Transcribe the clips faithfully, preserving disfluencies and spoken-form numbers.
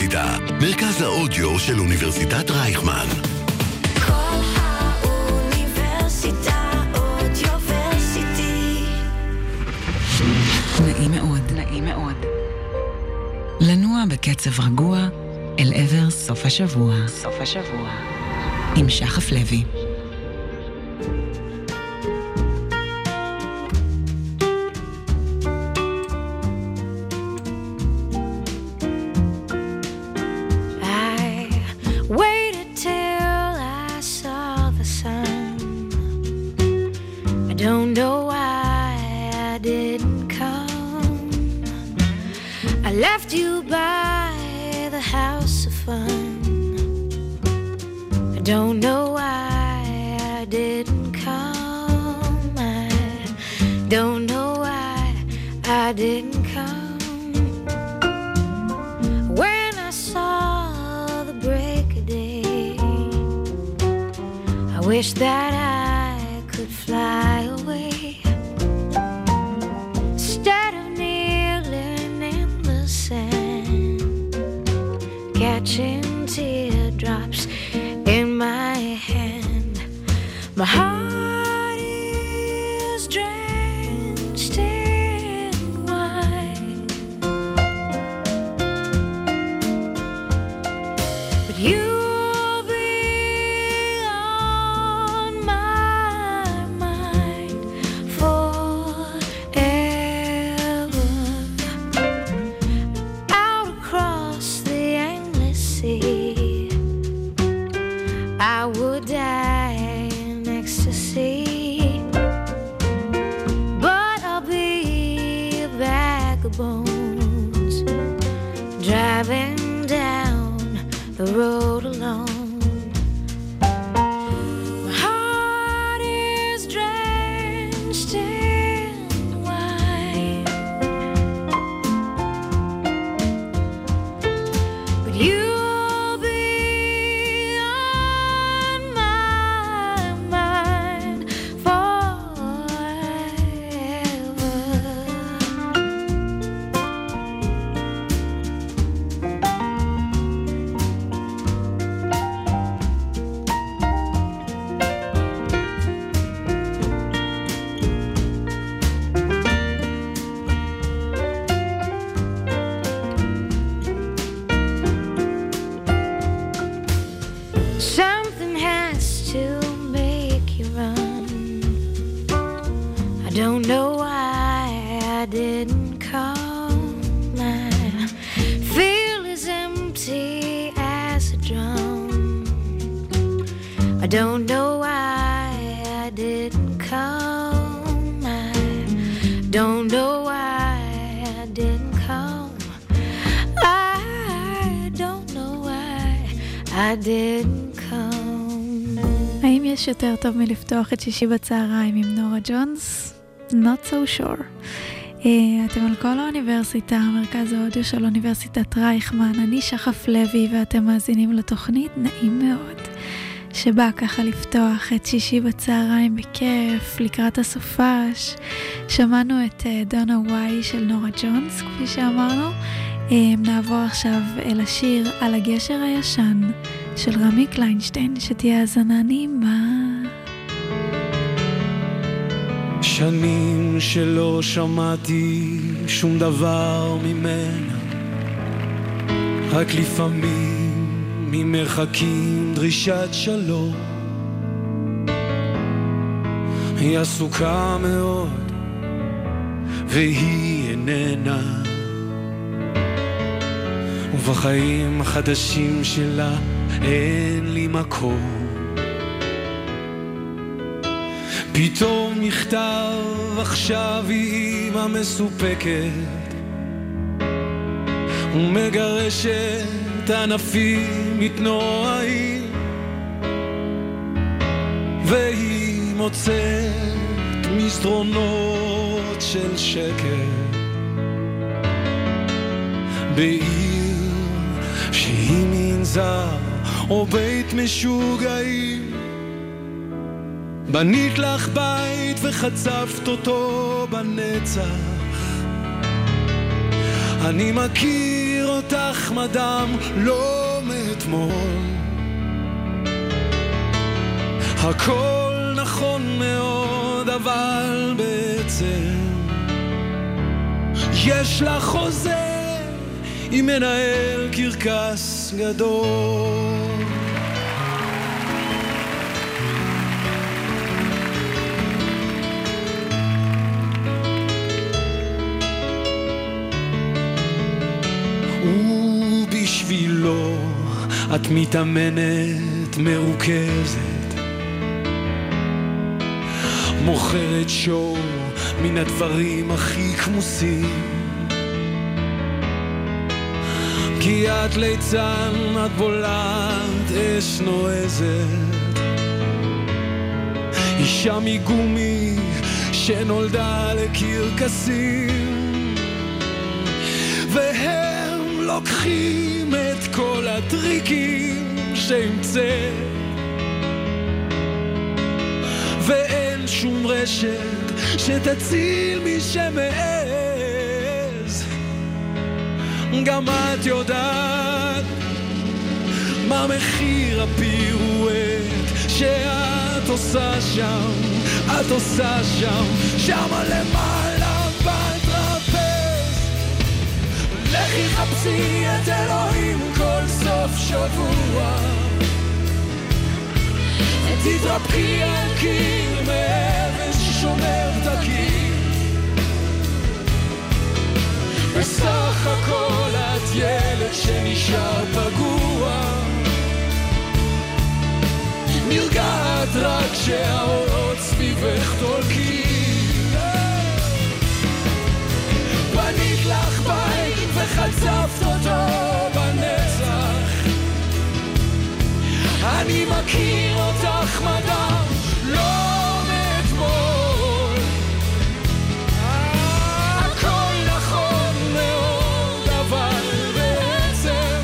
האוניברסיטה, מרכז האודיו של אוניברסיטת רייכמן. כל האוניברסיטה אודיוורסיטי. נעים מאוד, נעים מאוד. לנוע בקצב רגוע אל עבר סוף השבוע. סוף השבוע. עם שחף לוי. יש יותר טוב מלפתוח את שישי בצהריים עם נורה ג'ונס? Not so sure. Uh, אתם על כל האוניברסיטה, מרכז האודיו של אוניברסיטת רייכמן. אני שחף לוי ואתם מאזינים לתוכנית נעים מאוד, שבא ככה לפתוח את שישי בצהריים בכיף, לקראת הסופש. שמענו את uh, דונה וואי של נורה ג'ונס, כפי שאמרנו. Uh, נעבור עכשיו אל השיר על הגשר הישן של רמי קליינשטיין, שתהיה האזנה נעימה. שנים שלא שמעתי שום דבר ממנה, רק לפעמים ממרחקים דרישת שלום. היא עסוקה מאוד והיא איננה, ובחיים החדשים שלה אין לי מקום. פתאום מכתב, עכשיו היא אימא מסופקת ומגרשת ענפים מתנועים, והיא מוצאת מסדרונות של שקט בעיר שהיא מנזר או בית משוגעים. בנית לך בית וחצפת אותו בנצח, אני מכיר אותך מדם לא מאתמול. הכל נכון מאוד, אבל בעצם יש לך חוזה עם מנהל קרקס גדול. ובשבילו את מתאמנת מרוכזת, מוכרת שואו מן הדברים הכי כמוסים, כי את ליצן, את בולעת אש נועזת, אישה מגומי שנולדה לקרקסים, והם לוקחים את כל הטריקים שהמצאת, ואין שום רשת שתציל מי שמעז. גם את יודעת מה מחיר הפירואט שאת עושה שם, את עושה שם, שמה למעלה בטרפז. לכי חפשי את אלוהים כל סוף שבוע, תתרפקי על קיר מאבן ששומר את הקיר. בסך הכל את ילד שנשאר פגוע, נרגעת רק שהאורות סביבך תולקים. בנית לך בית וחצפת אותו בנצח, אני מכיר אותך מדם לא מאתמול. הכל נכון מאוד, אבל בעצם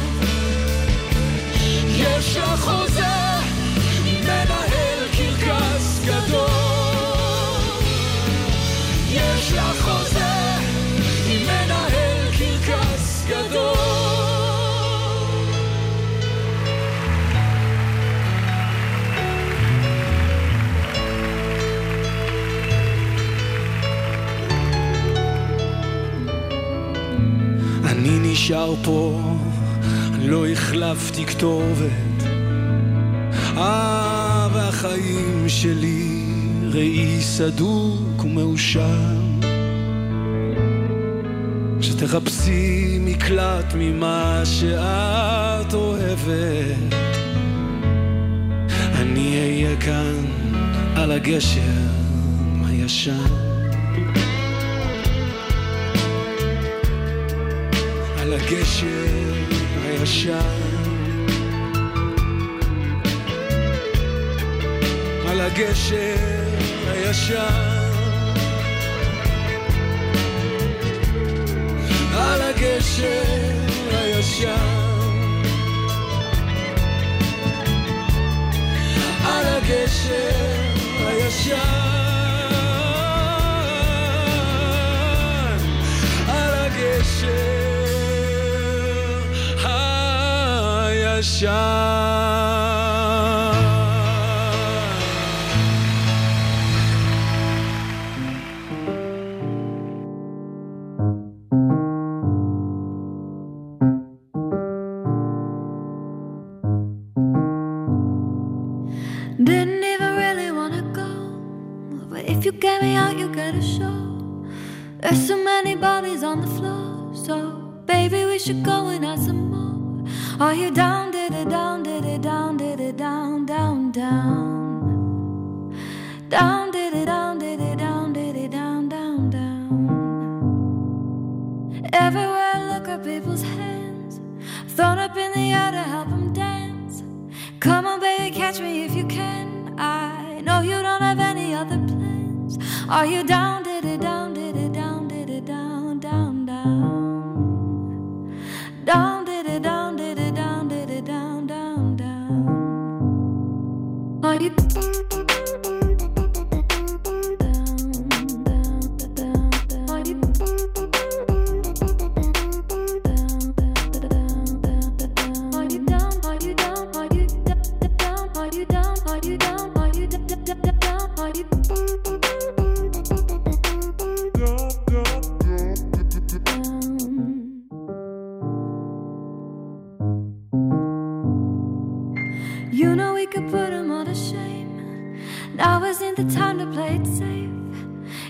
יש לך חוזה מנהל קרקס גדול. יש לך חוזה עם מנהל קרקס גדול. אני נשאר פה, לא החלפתי כתובת, אה, והחיים שלי ראי סדוק ומאושר. שתחפשי מקלט ממה שאת אוהבת, אני אהיה כאן על הגשר הישן, על הגשר הישן, על הגשר הישן, על הגשר הישן, על הגשר הישן, על הגשר הישן. Didn't even really wanna go, but if you get me out, you get a show. There's so many bodies on the floor, so baby, we should go and add some more. Are you down, did it down, did it down, did it down, down, down, down, did it down, did it down, did it down, down, down. Everywhere I look at people's hands thrown up in the air to help them dance. Come on, baby, catch me if you can. I know you don't have any other plans. Are you down, did it down, did it down, did it down, down, down, down, did it down, did it down, did it down, down, down. Are you down, down, down, down. Are you down, down, down.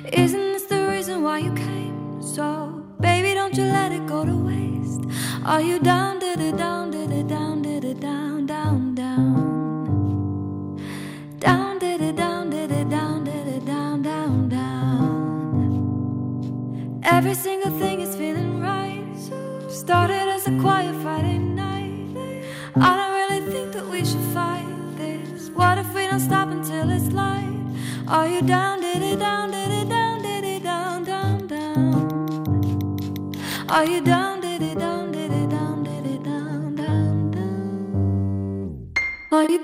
Isn't this the reason why you came? So, baby, don't you let it go to waste. Are you down, did it down, did it down, did it down, down, down? Down, did it down, did it down, did it down, down, down. Every single thing is feeling right. Started as a quiet Friday night. I don't really think that we should fight this. What if we don't stop until it's light? Are you down, did it down, did it down, did it down, down, down? Are you down, did it down, did it down, did it down, down, down? Are you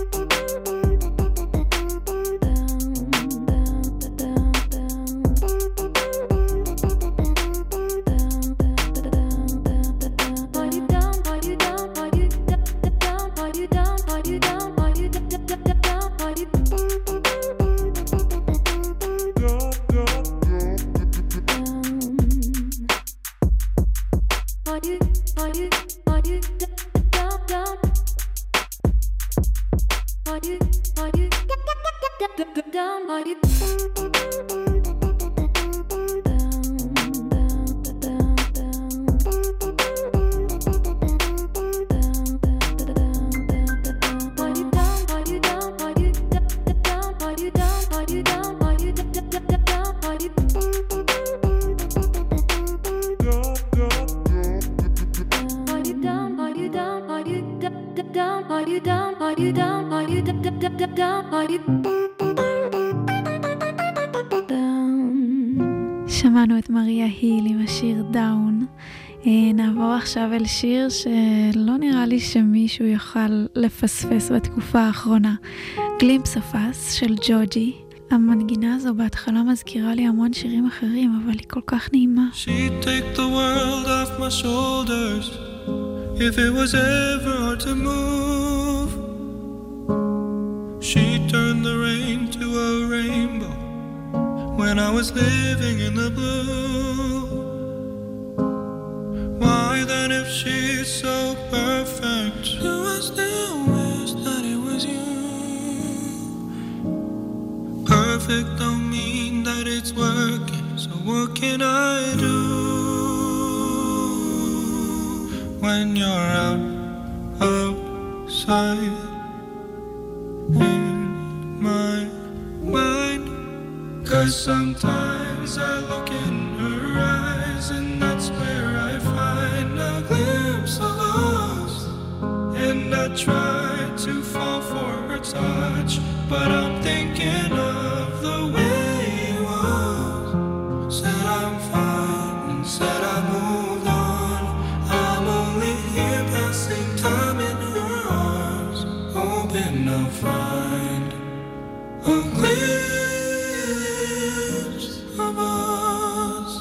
שמענו את מריה היל עם השיר דאון. נעבור עכשיו אל שיר שלא נראה לי שמישהו יוכל לפספס בתקופה האחרונה. גלימפס אוף אס של ג'וג'י. המנגינה הזו בהתחלה מזכירה לי המון שירים אחרים, אבל היא כל כך נעימה. She'd take the world off my shoulders if it was ever hard to move. She'd turn the rain to a rainbow when I was living in the blue. Why then, if she's so perfect, do I still wish that it was you? Perfect don't mean that it's working, so what can I do when you're out outside in my mind? 'Cause sometimes I look in her eyes and that's where I find a glimpse of us. And I try to fall for her touch, but I'm thinking of the way it was. Said I'm fine and said I moved on. I'm only here passing time in her arms, hoping I'll find a glimpse of us.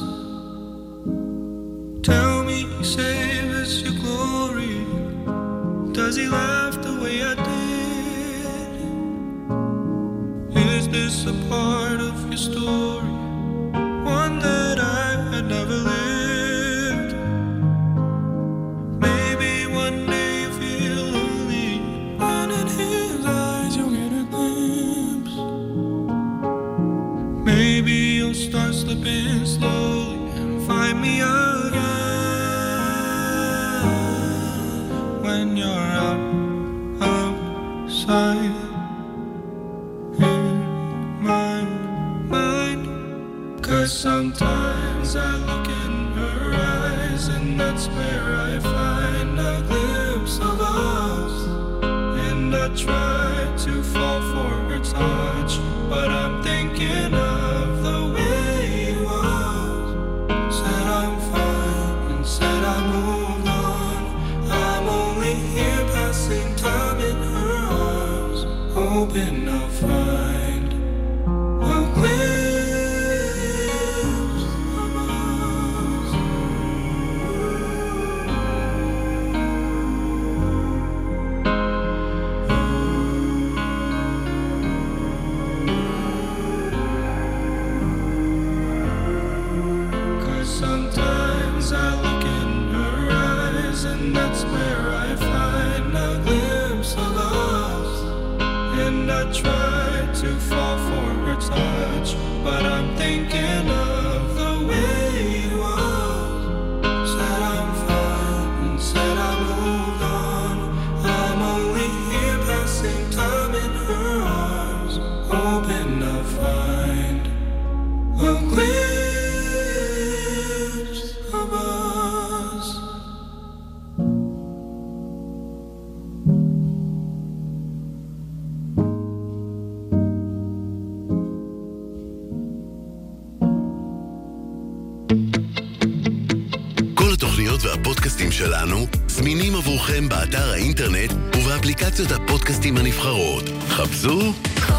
Tell me, save us your glory. Does he laugh the way I did? Is this a part of your story, one that I had never lived? Maybe one day you feel lonely, and in his eyes you'll get a glimpse. Maybe you'll start slipping slowly and find me again when you're out outside in my mind. 'Cause sometimes I look in her eyes and that's where I find a glimpse of us. And I try to fall for her touch, but I'm thinking of the way it was. Said I'm fine and said I moved on. I'm only here passing time in her arms, hoping I'll find a glimpse of us. 'Cause sometimes I look in her eyes and that's where I find a glimpse of us. And I try to fall for her touch, but I'm thinking התוכניות והפודקאסטים שלנו זמינים עבורכם באתר האינטרנט ובאפליקציות הפודקאסטים הנבחרות. חפשו כל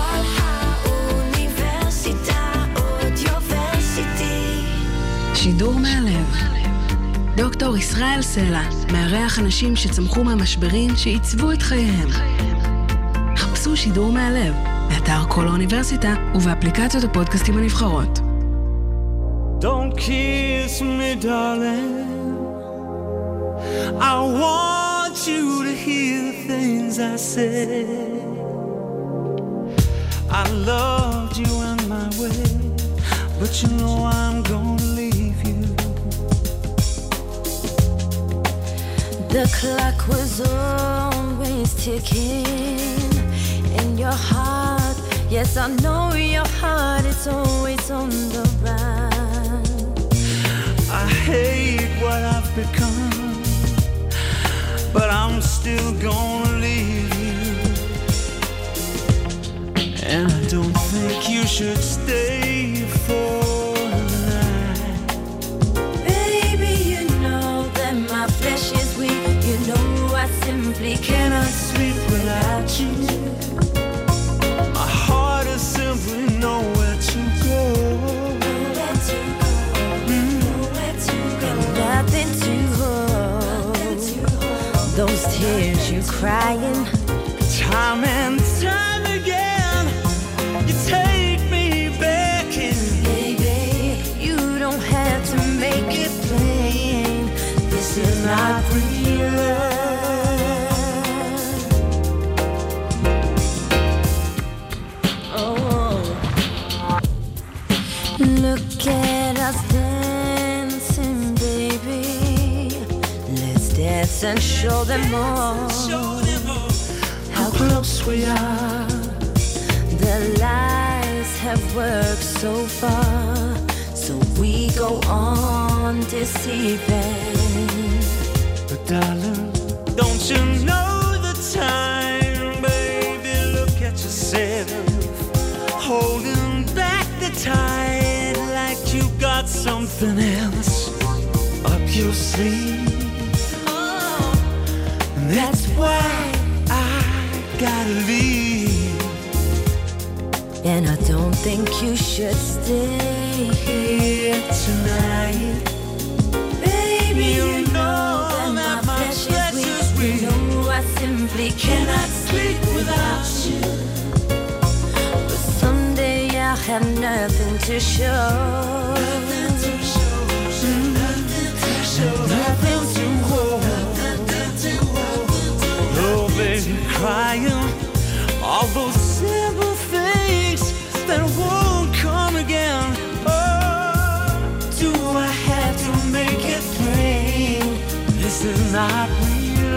האוניברסיטה אודיוורסיטי. שידור מהלב. דוקטור ישראל סלע מארח אנשים שצמחו מהמשברים שעיצבו את חייהם. חפשו שידור מהלב באתר כל האוניברסיטה ובאפליקציות הפודקאסטים הנבחרות. Don't kiss me, darling. I want you to hear the things I said. I loved you in my way, but you know I'm gonna leave you. The clock was always ticking in your heart. Yes, I know your heart is always on the run. I hate what I've become, but I'm still gonna leave you. And I don't think you should stay for the night. Baby, you know that my flesh is weak. You know I simply cannot sleep without you. My heart is simply nowhere to go. Nowhere to go, mm. nowhere to go. And nothing to hold. Those tears you're crying, Time and time again, you take me back in. baby, you don't have to make it plain. This is not real love. Oh, look at us dancing, baby. Let's dance and show them all how close we are. The lies have worked so far, so we go on deceiving. But darling, don't you know the time, baby? Look at yourself, holding back the tide like you got something else up your sleeve. And that's why I gotta leave. And I don't think you should stay here tonight. Baby, you know that my flesh is weak. You know I simply cannot sleep without you. But someday I'll have nothing to show. Nothing to show. Nothing to show. Nothing to hold. Nothing to hold. Oh, baby, crying all those simple things that won't come again. Oh, Do I have to make it plain? this is not real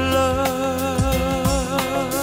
love.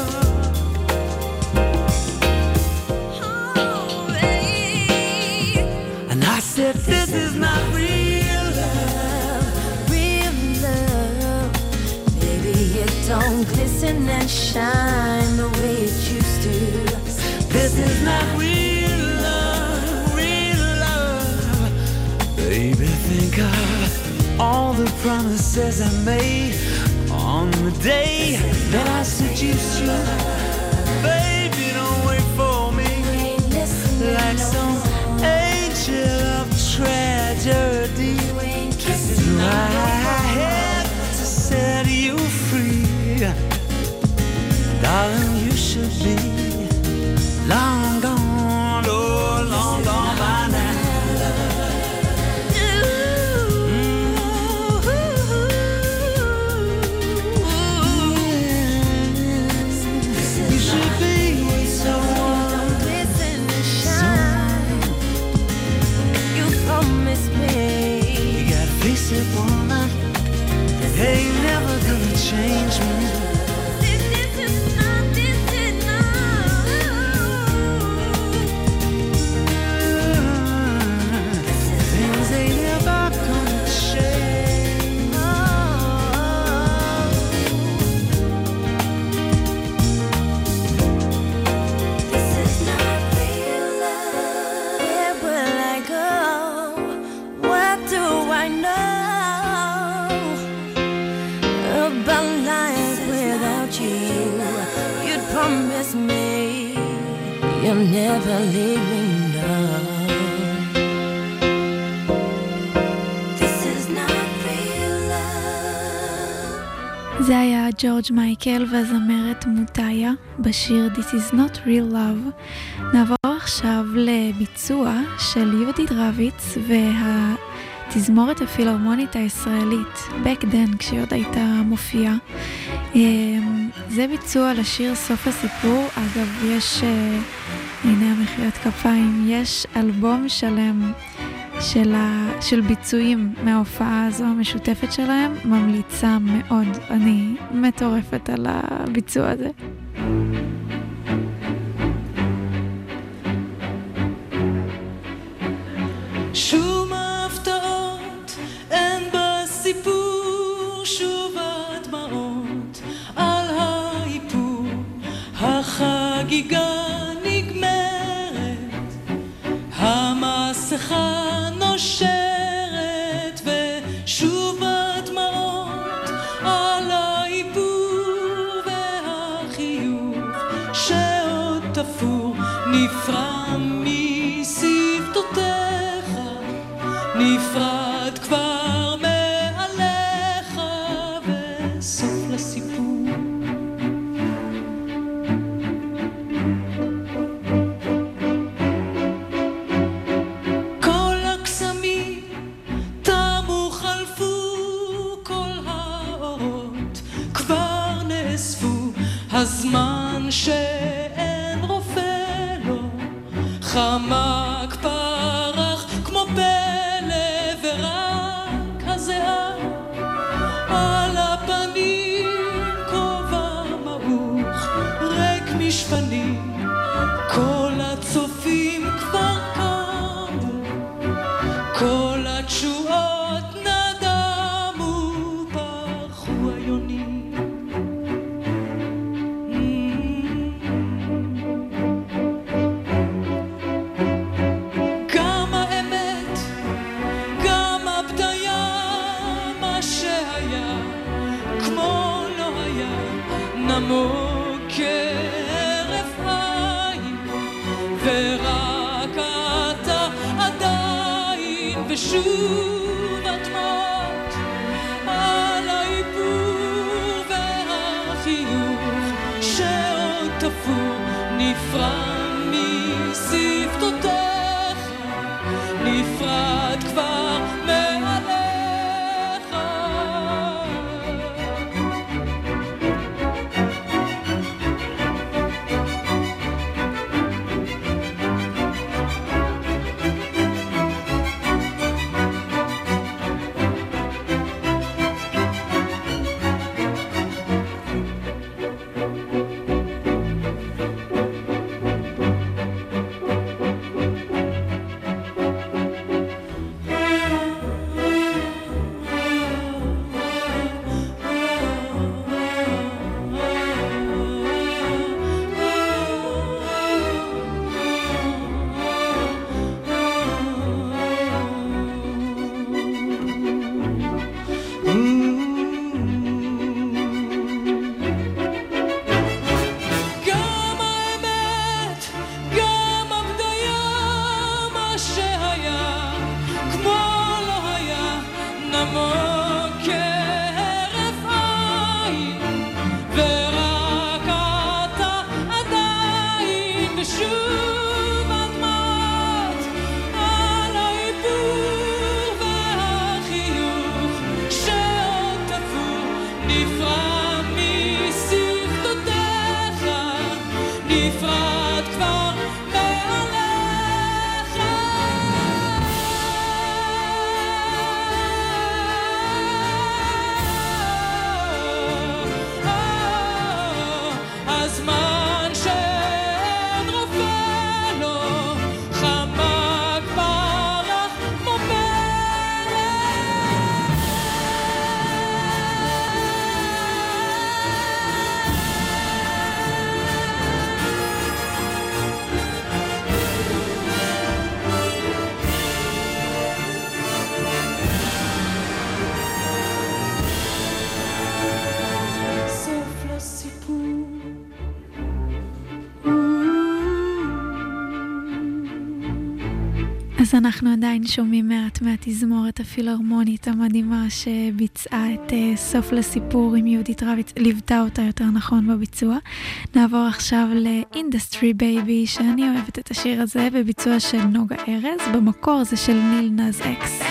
Oh, babe. And I said, this is not real love. Real love, baby, it don't glisten and shine the way it used to. This is not real love, real love. Baby, think of all the promises I made on the day that I seduced you. Baby, don't wait for me Ain't listening like no some more. angel of tragedy. You ain't I kissing no had to set you free. Darling, you should be long gone, oh, long gone by now. You should be someone, Glisten and shine. You promised me. you gotta face it, woman. Ain't never gonna change me. This is not, this is not. Things ain't ever gonna change. This is not real love. Where will I go? What do I know? never leaving now. This is not real love. זה היה ג'ורג' מייקל והזמרת מוטאיה בשיר This is not real love. נעבור עכשיו לביצוע של יהודית רביץ והתזמורת הפילהרמונית הישראלית Back Then, כשהיא עוד הייתה מופיעה. זה ביצוע לשיר סוף הסיפור. אגב, יש, הנה המחיאות כפיים, יש אלבום שלם של, ה, של ביצועים מההופעה הזו המשותפת שלהם, ממליצה מאוד. אני מטורפת על הביצוע הזה. שום ההפתעות אין בסיפור, שוב הדמעות על האיפור, החגיגה נגמרת, המסכה נושרת, ושוב הדמעות על האיפור, והחיוך שעוד תפור נפרם משפתותיך, נפרד כבר מעליך, וסוף לסיפור. כל הקסמים תמו חלפו, כל האורות כבר נאספו, הזמן שאין רופא לו, חמק פרח כמו פלא, ורק הזיעה על הפנים, כובע מעוך ריק משפנים, כל הצופים כבר קמו, כל התשועות נדמו, פרחו היונים. גם האמת, גם הבדיה, מה שהיה כמו לא היה, נמוג כהרף עין, ורק אתה עדיין, ושוב הדמעות על האיפור, והחיוך שעוד תפור נפרם משפתותיך, נפרד כבר מעליך. אנחנו עדיין שומעים מעט מהתזמורת הפילהרמונית המדהימה שביצעה את uh, סוף לסיפור עם יהודית רביץ, ליוותה אותה יותר נכון בביצוע. נעבור עכשיו ל-Industry Baby, שאני אוהבת את השיר הזה בביצוע של נוגה ארז, במקור זה של ניל נאז אקס.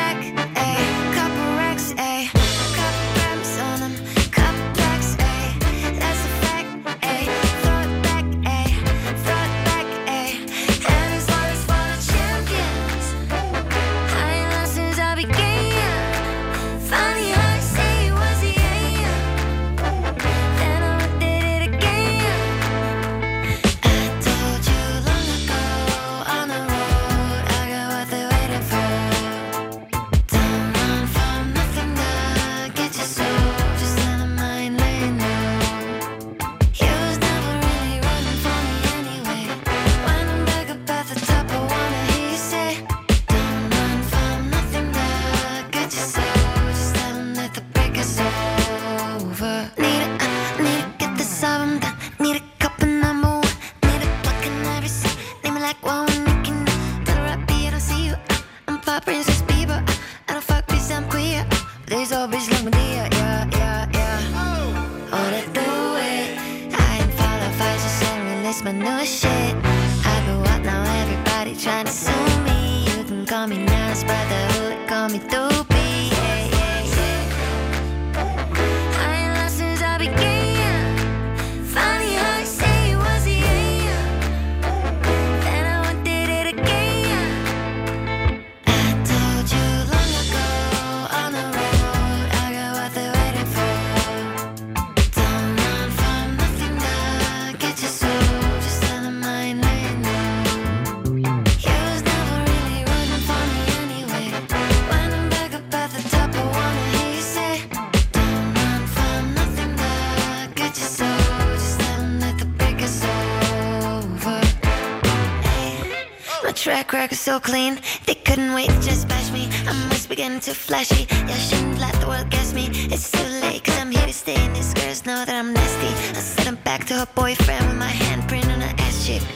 Track record so clean, they couldn't wait to just bash me. I must be getting too flashy. Y'all shouldn't let the world guess me. It's too late, cause I'm here to stay, and these girls know that I'm nasty. I sent him back to her boyfriend with my handprint on her ass cheek.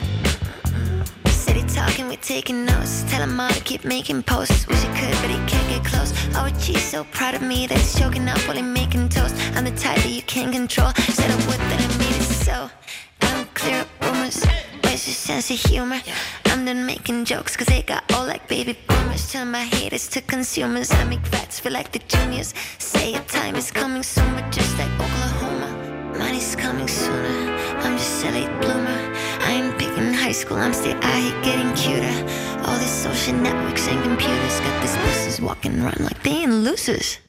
Steady talking, we taking notes. Tell him all to keep making posts. Wish he could, but he can't get close. Oh, geez, so proud of me that he's choking up while he's making toast. I'm the type that you can't control. Said I would, that I made it so. I don't clear up rumors. Where's your sense of humor? I'm done making jokes, cause they got old like baby boomers. Turn my haters to consumers. I make rats feel like the juniors. Say your time is coming soon, but just like Oklahoma, money's coming sooner. I'm just a late bloomer. I ain't picking high school, I'm still out here getting cuter. All these social networks and computers got these pussies walking around like they ain't losers.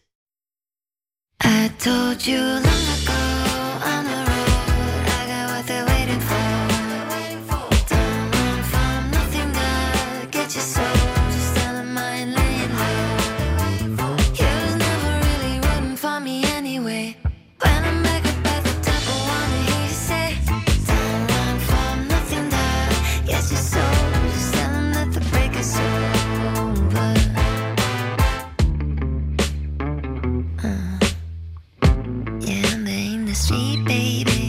I told you long ago on the road, I got what they're waiting for. Don't run from nothing, God, get your soul. Just tell them I ain't laying low. You was never really rooting for me anyway. When I'm back up at the top, I wanna hear you say, don't run from nothing, God, get your soul. Just tell them that the break is over. Uh. Yeah, I'm in the street, baby.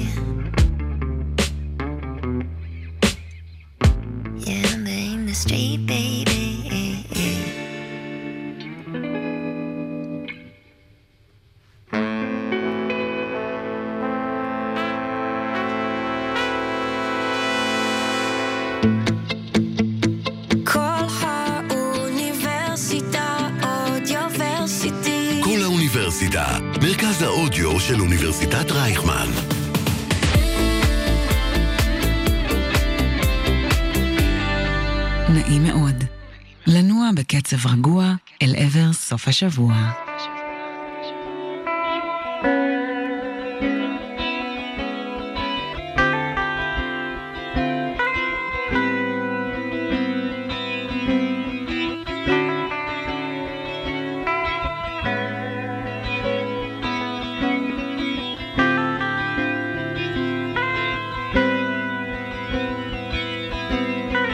Yeah, I'm in the street, baby. כל האוניברסיטה אודיוורסיטי. כל האוניברסיטה, מרכז האודיו של אוניברסיטת רייכמן. נעים מאוד. לנוע בקצב רגוע אל עבר סוף השבוע.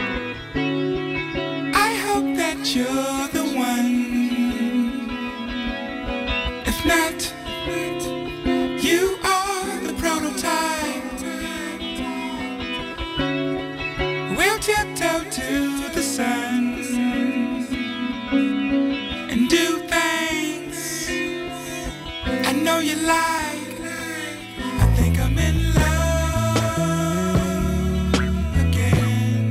I hope that you're the one like, I think I'm in love again.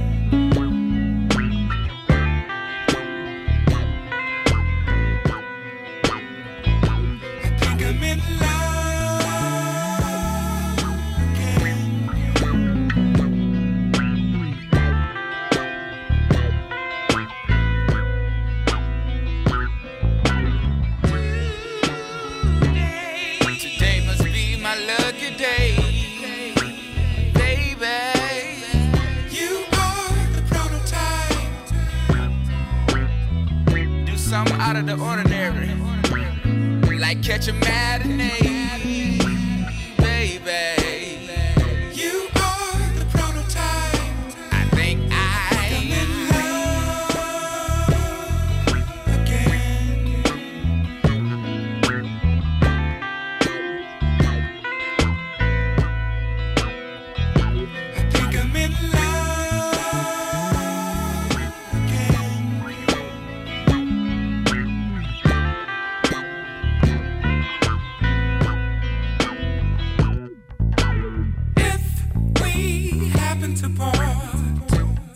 I think I'm in love again. Today must be my lucky day, baby. You are the prototype. Do something out of the ordinary, like catch a matinee, baby. You are the prototype. I think I I'm in love again. I think I'm in love again. If we happen to part,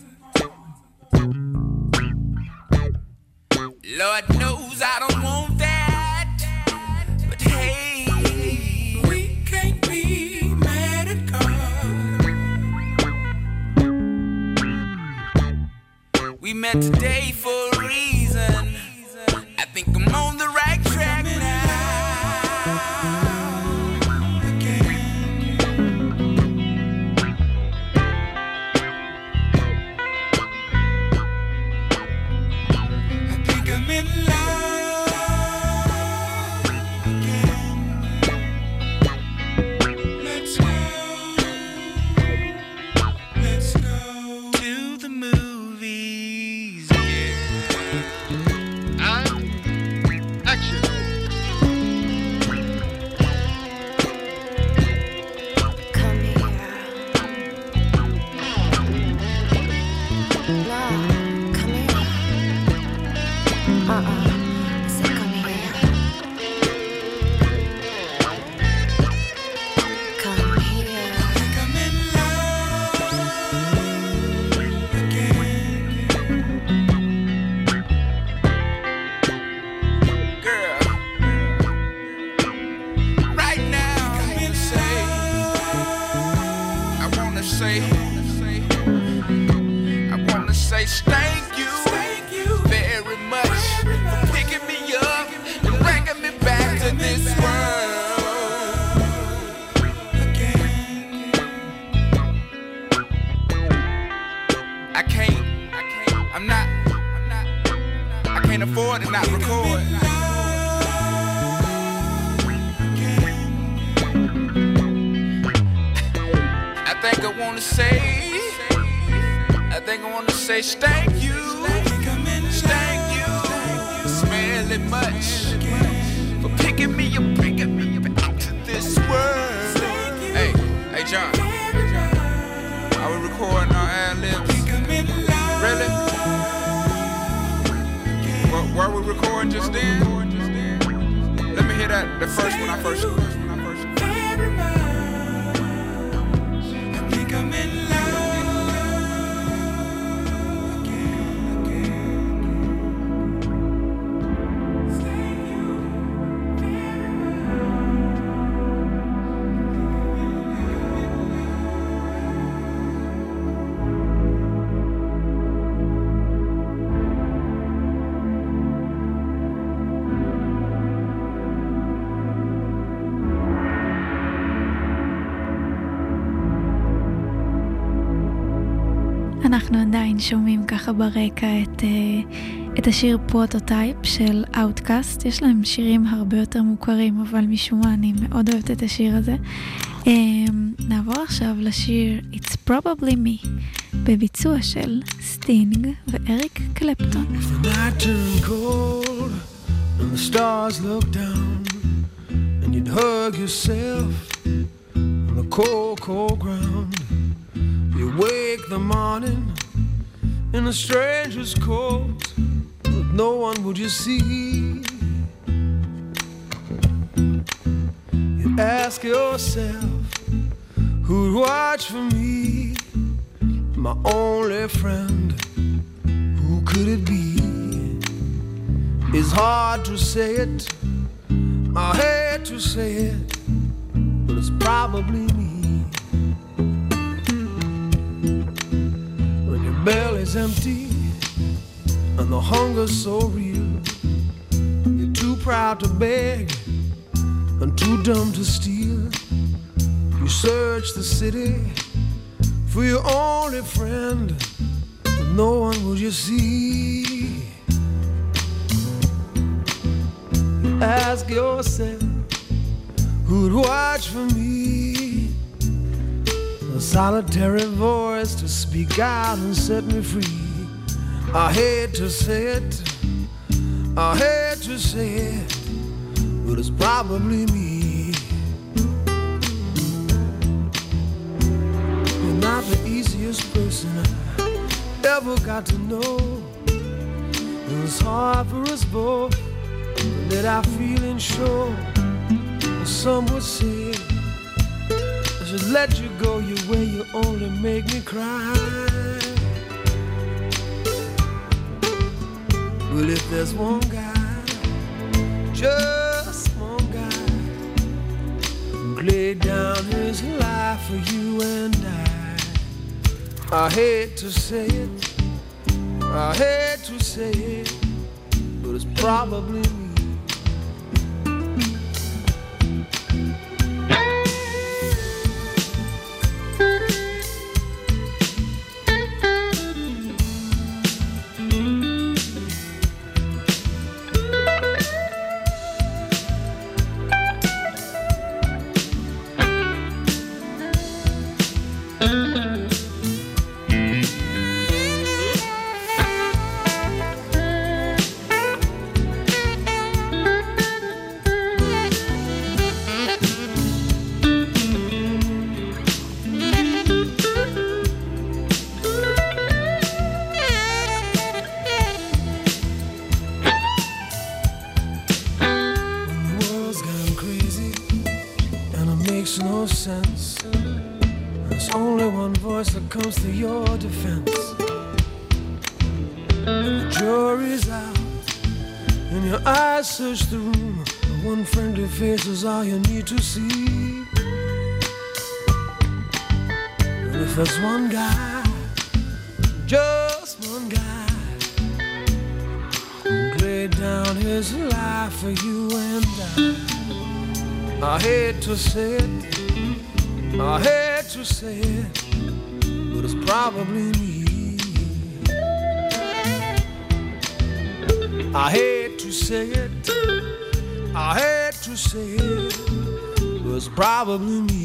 Lord knows I don't want that, but hey, we can't be mad at God. we met today for a reason. I think I'm on the right track now. I think I'm in love again. Let's go. Let's go To the movies, yeah. And action. Come here. No, come here. Uh-uh. I said come here. Come here. I think I'm in love again. Girl, right now I wanna say, I wanna say, I wanna say thank you, Thank you very much for picking me up and bringing me back to this world. again. I can't, I can't, I'm not, I'm not, I can't afford to not record. I think I wanna say, I think I wanna say thank you, thank you, smelly much, for picking me up, bringing me back to this world. Hey, hey John, are we recording our ad-libs? Really? What, were we recording just then? Let me hear that, the first one I first. I think I'm in love again. אנחנו עדיין שומעים ככה ברקע את, את השיר פרוטוטייפ של Outkast. יש להם שירים הרבה יותר מוכרים, אבל משום מה אני מאוד אוהבת את השיר הזה. נעבור עכשיו לשיר It's Probably Me, בביצוע של סטינג ואריק קלפטון. If the night turned cold and the stars looked down and you'd hug yourself on the cold, cold ground, you wake the morning in a stranger's coat, but no one would you see. Ask yourself, who'd watch for me? My only friend, who could it be? It's hard to say it, I hate to say it, but it's probably me. When your belly's empty and the hunger's so real, you're too proud to beg and too dumb to steal. You search the city for your only friend, but no one will you see. You ask yourself, who'd watch for me? A solitary voice to speak out and set me free. I hate to say it, I hate to say it, but it's probably me. You're not the easiest person I ever got to know. It was hard for us both to let our feelings show. Some would say I should let you go your way, you only make me cry. Well, if there's one guy, just one guy, who laid down his life for you and I, I hate to say it, I hate to say it, but it's probably me. Comes to your defense. The jury's out and your eyes search the room. The one friendly face is all you need to see. And if there's one guy, just one guy, who laid down his life for you and I, I hate to say it, I hate to say it, but it's probably me. I hate to say it, I hate to say it, but it's probably me.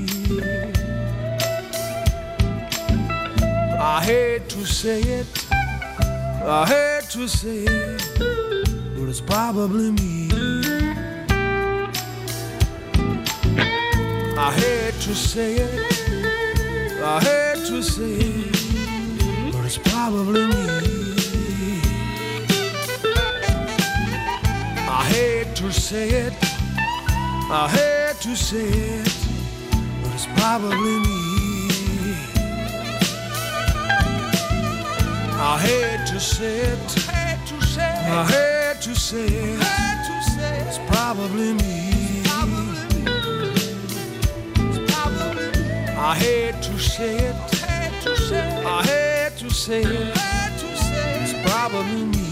I hate to say it, I hate to say it, but it's probably me. I hate to say it, I hate to say it, but it's probably me. I hate to say it, I hate to say it, but it's probably me. I hate to say it, I hate to say it, it's probably me. I hate to say it, I hate to say it, it's probably me.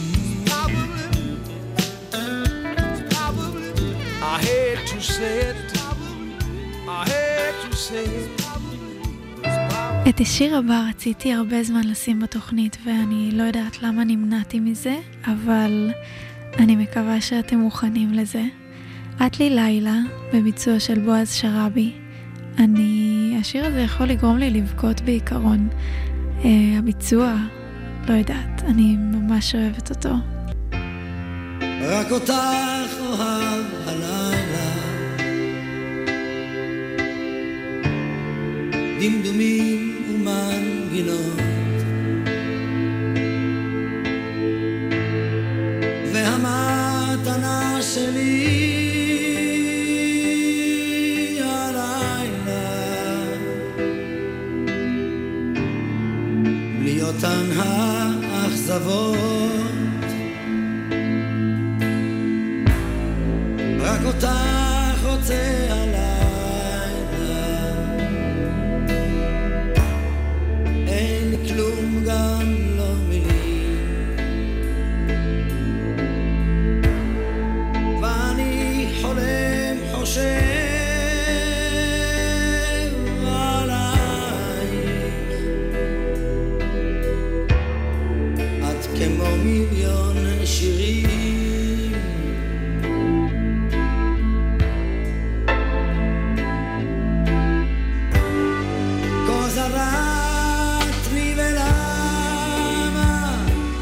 I hate to say it, I hate to say it. את השיר הבא רציתי הרבה זמן לשים בתוכנית ואני לא יודעת למה נמנעתי מזה, אבל אני מקווה שאתם מוכנים לזה. את לי לילה בביצוע של בועז שרבי. אני, השיר הזה יכול לגרום לי לבכות בעיקרון. uh, הביצוע, לא יודעת, אני ממש אוהבת אותו. רק אותך אוהב הלילה, דמדומים ומנגינות, והמתנה שלי רק אותך רוצה הלילה, אין לי כלום גם לא מילים, ואני חולם חושב כמו מיליון שירים, כה זרעת לי ולמה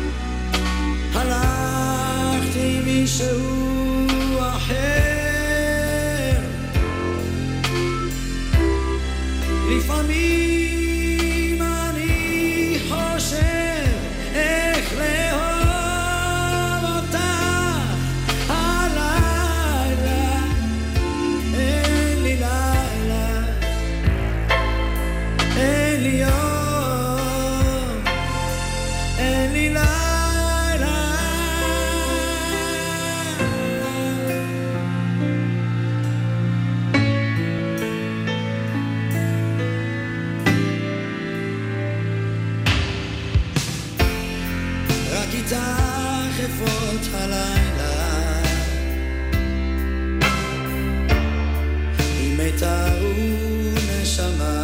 הלכת עם מישהו אחר, לפעמים אני חושב איך לאהוב אותך הלילה, אין לי לילה, אין לי יום, אין לי לילה. רק איתך אפות הלילה, עם מיתר ונשמה,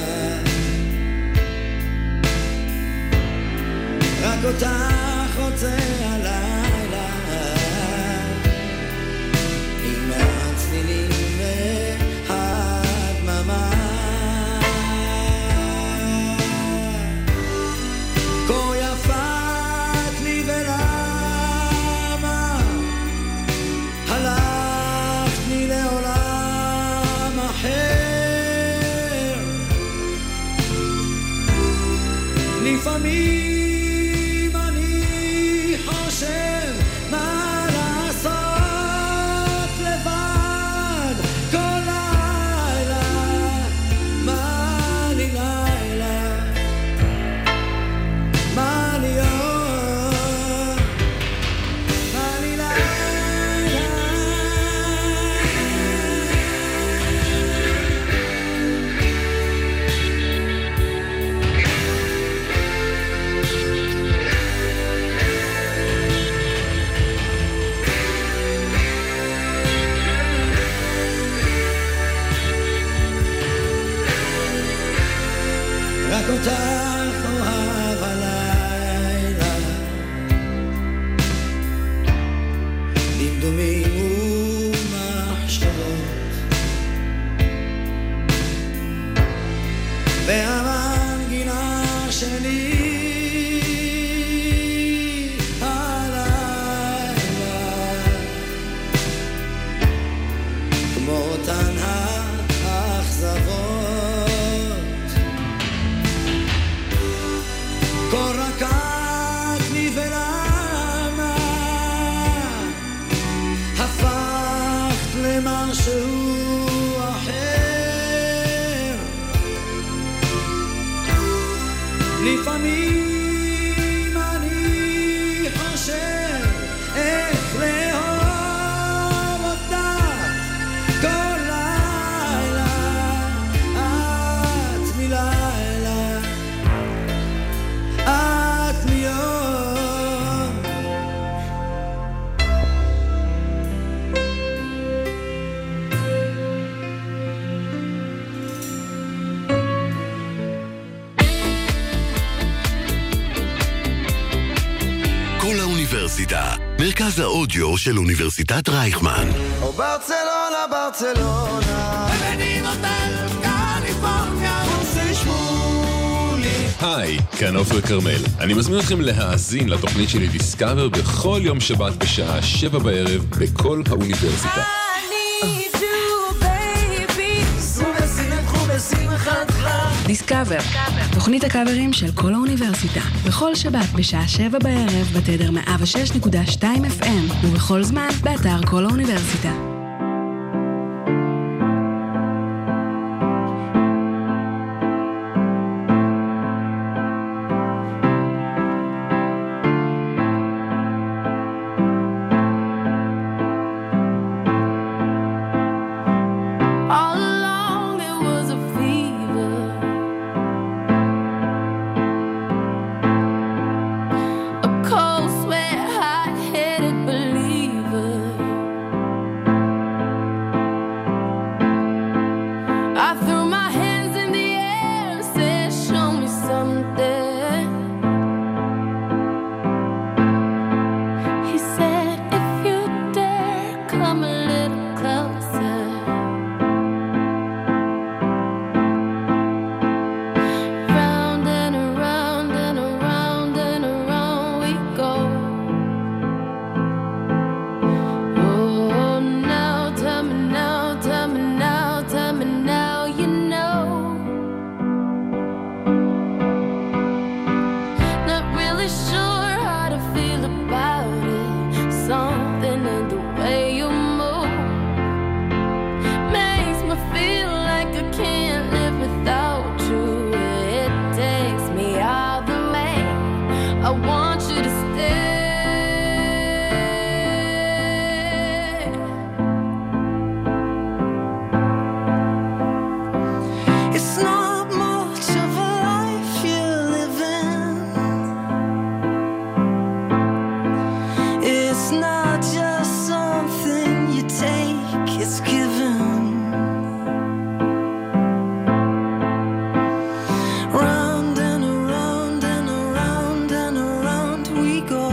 רק אותך רוצה הלילה, עם הצלילים והדממה, כה יפת לי ולמה הלכת לי לעולם אחר, לפעמים אני חושב מה לעשות לבד כל לילה, מה לי לילה, מה לי יום, מה לי לילה. רק אותך אוהב הלילה, דמדומים ומחשבות, והמנגינה שלי הלילה, כמו אותן האכזבות, כה רקעת לי ולמה הפכת למשהו אחר, לפעמים אני חושב איך לאהוב אותך כל לילה, את מלילה, את מיום. כל האוניברסיטה, מרכז האודיו של אוניברסיטת רייכמן. או ברצלונה, ברצלונה, ובנימותל, קליפורניה, עושה שמולי. היי, כאן עופר כרמל. אני מזמין אתכם להאזין לתוכנית שלי דיסקאבר בכל יום שבת בשעה שבע בערב בכל האוניברסיטה. דיסקאבר, תוכנית הקאברים של כל האוניברסיטה, בכל שבת בשעה שבע בערב בתדר מאה ושש נקודה שתיים אף אם ובכל זמן באתר כל האוניברסיטה. something in the way you move makes me feel like I can't live without you. It takes me all the way. I want you to stay. It's not much of a life you're living. It's not just something you take, it's given. Round and around and around and around we go.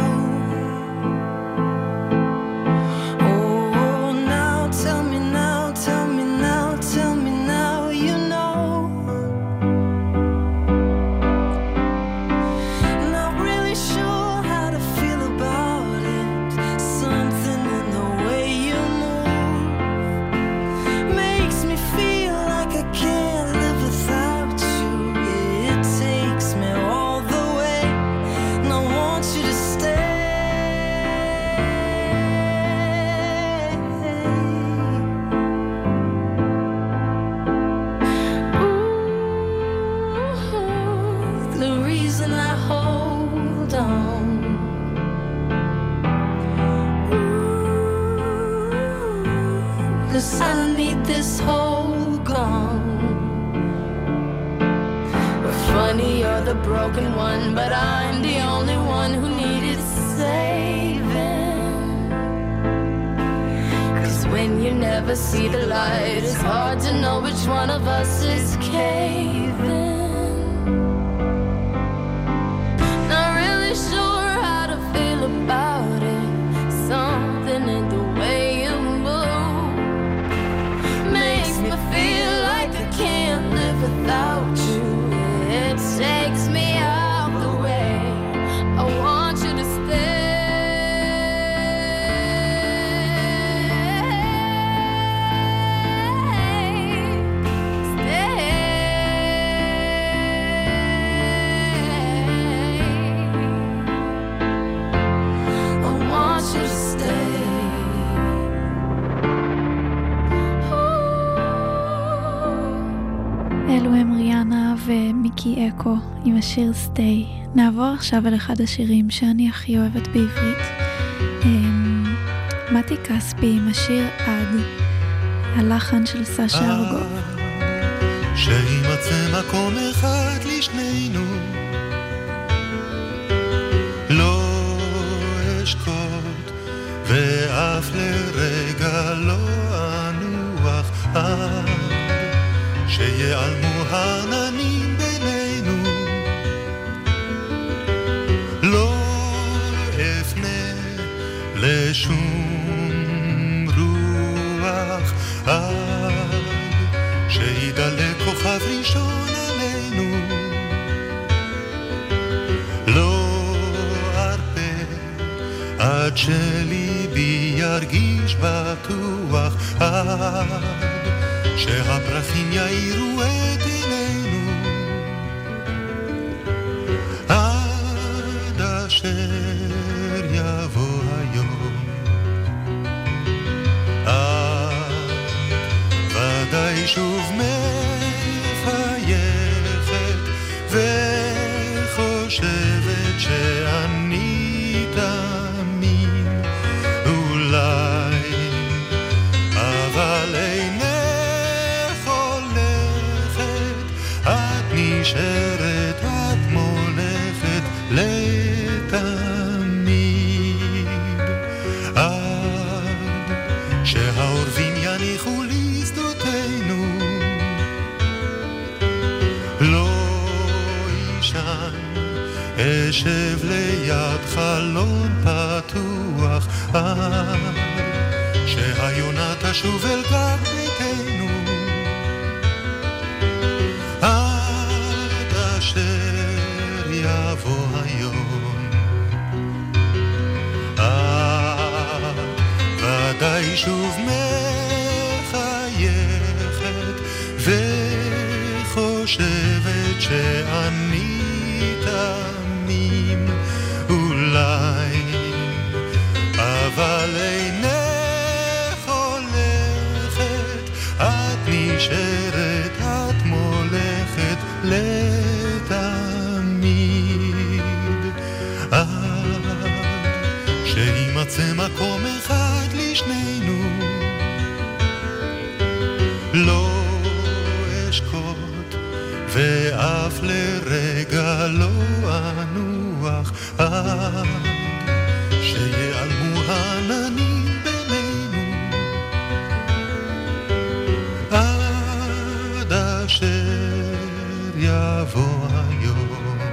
Oh, now tell me now, tell me now, tell me now, you know. Not really sure how to feel about it. Something in the way you move makes me feel like I can't live without you. It takes me all the way, and I want you to stay. Ooh, the reason I hold on. Ooh, 'cause I need this whole gone. Funny, you're the broken one, but I'm the only one who needed saving. 'Cause when you never see the light, it's hard to know which one of us is caving. Not really sure how to feel about it. Something in the way you move makes me feel like I can't live without you. It takes me out the way. I want you to stay. Stay. I want you to stay. אלו הם ריאנה ומיקי אקו עם השיר סטי. נעבור עכשיו על אחד השירים שאני הכי אוהבת בעברית. אמ, מתי כספי עם השיר עד, הלחן של סשה ארגוב. שימצא מקום אחד לשנינו, לא אשקוט ואף לרגע לא אנוח עד שיעלמו העננים בינינו. לא אפנה לשום רוח עד שידלק כוכב ראשון עלינו. לא ארפה עד שליבי ירגיש בטוח עד שהפרחים יאירו את עינינו. עד אשר יבוא היום, את ודאי שוב מחייכת וחושבת שאני תמים אולי, אבל אינך הולכת, את נשארת, את מולכת לתמיד, עד שהעורבים יניחו לשדותינו. לא אישן, אשב ליד חלון פתוח עד שהיונה תשוב אל גג ביתנו. עד אשר יבוא היום, את ודאי שוב מחייכת וחושבת שאני תמים אולי, אבל אבל אינך הולכת, את נשארת, את מולכת לתמיד, עד שימצא מקום אחד לשנינו, לא אשקוט ואף לרגע לא אנוח, עד שיעלמו העננים בינינו, עד אשר יבוא היום.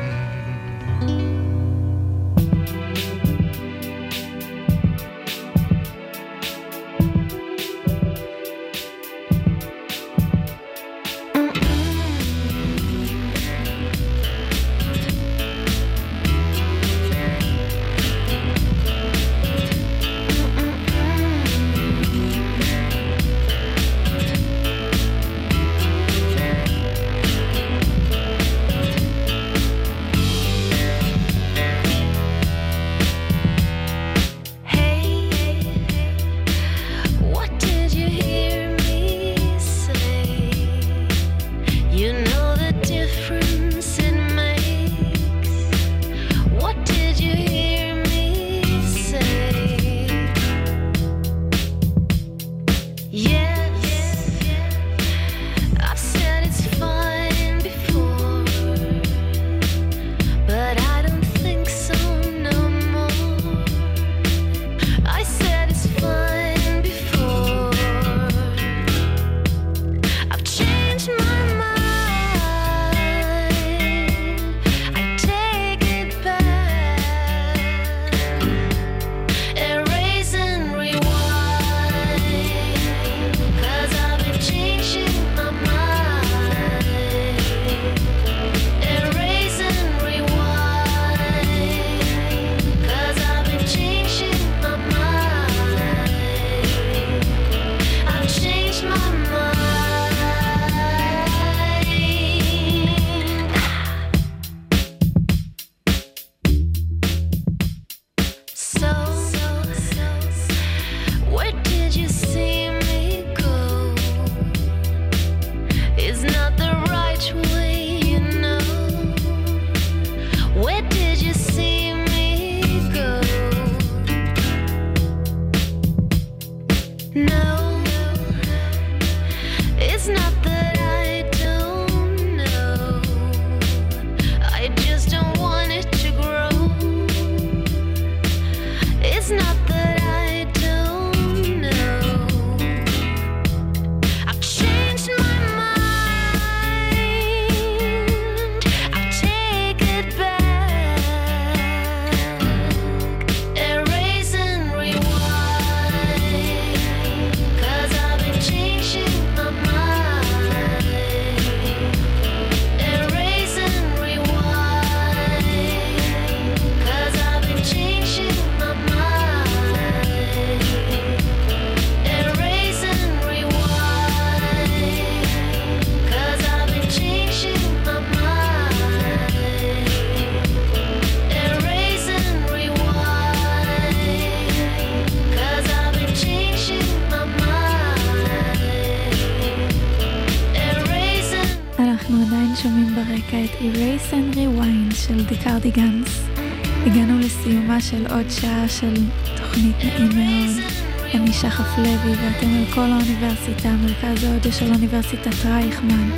Erase and Rewind של The Cardigans. הגענו לסיומה של עוד שעה של תוכנית נעים מאוד. אני שחף לוי ואתם על כל האוניברסיטה, מרכז האודיו של אוניברסיטת רייכמן.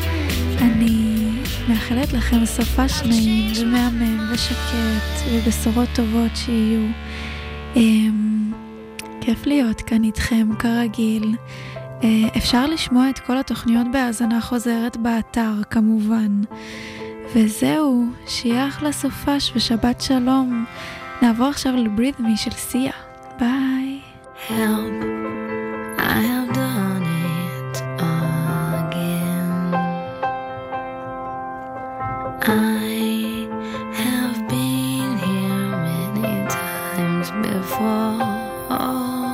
אני מאחלת לכם סופש נעים ומהמם ושקט ובשורות טובות שיהיו. כיף להיות כאן איתכם כרגיל. אפשר לשמוע את כל התוכניות בהאזנה חוזרת באתר כמובן. וזהו, שיהיה אחלה סופש ושבת שלום. נעבור עכשיו ל-Breathe Me של סיה. ביי. Help, I have done it again. I have been here many times before.